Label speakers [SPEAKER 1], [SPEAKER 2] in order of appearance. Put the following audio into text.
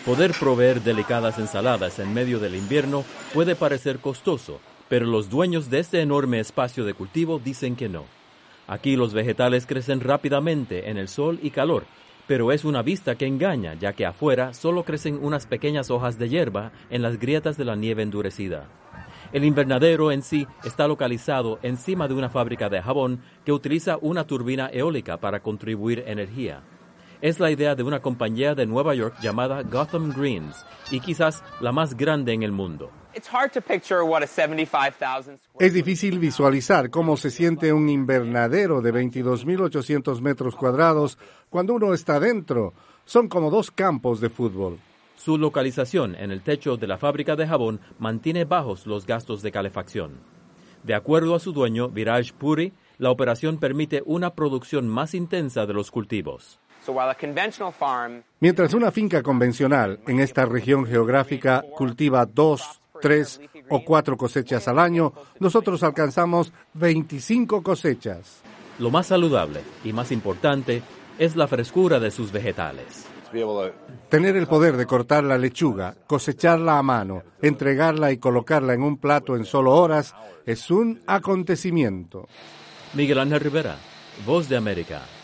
[SPEAKER 1] Poder proveer delicadas ensaladas en medio del invierno puede parecer costoso, pero los dueños de este enorme espacio de cultivo dicen que no. Aquí los vegetales crecen rápidamente en el sol y calor, pero es una vista que engaña, ya que afuera solo crecen unas pequeñas hojas de hierba en las grietas de la nieve endurecida. El invernadero en sí está localizado encima de una fábrica de jabón que utiliza una turbina eólica para contribuir energía. Es la idea de una compañía de Nueva York llamada Gotham Greens y quizás la más grande en el mundo.
[SPEAKER 2] Es difícil visualizar cómo se siente un invernadero de 22.800 metros cuadrados cuando uno está dentro. Son como 2 campos de fútbol.
[SPEAKER 1] Su localización en el techo de la fábrica de jabón mantiene bajos los gastos de calefacción. De acuerdo a su dueño, Viraj Puri, la operación permite una producción más intensa de los cultivos.
[SPEAKER 2] Mientras una finca convencional en esta región geográfica cultiva 2, 3 o 4 cosechas al año, nosotros alcanzamos 25 cosechas.
[SPEAKER 1] Lo más saludable y más importante es la frescura de sus vegetales.
[SPEAKER 2] Tener el poder de cortar la lechuga, cosecharla a mano, entregarla y colocarla en un plato en solo horas es un acontecimiento.
[SPEAKER 1] Miguel Ángel Rivera, Voz de América.